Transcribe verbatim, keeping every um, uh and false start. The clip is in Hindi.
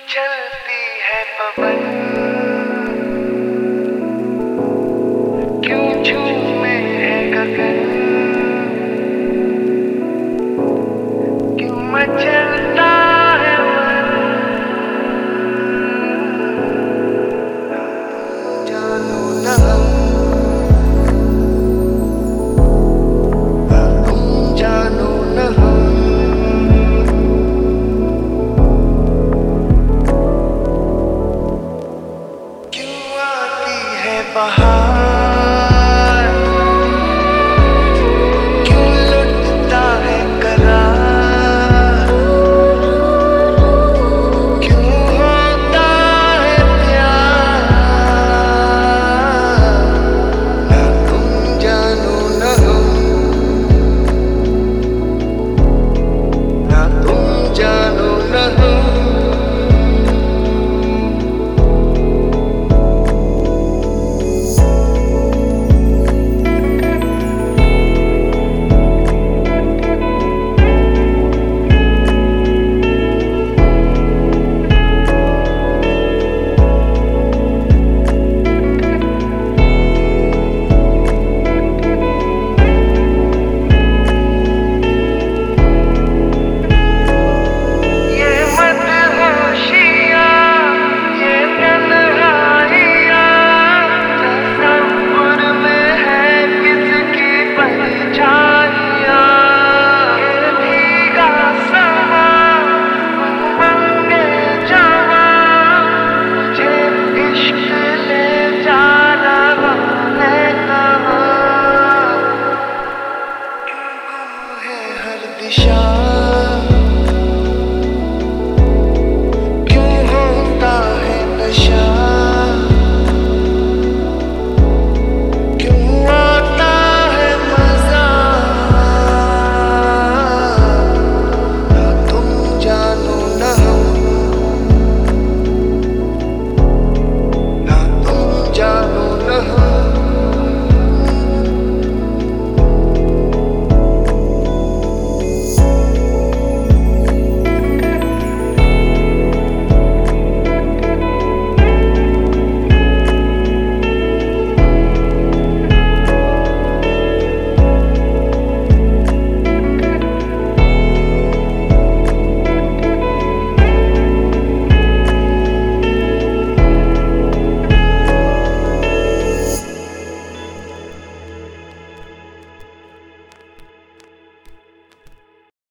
चलती है पवन, क्यों झूमे है गगन, क्यों मचलता है मन, जानो न हम, तुम जानो न हम। बहार क्यों लुटता है करार, क्यों होता है प्यार, ना तुम जानो न हम, ना तुम जानो न हम।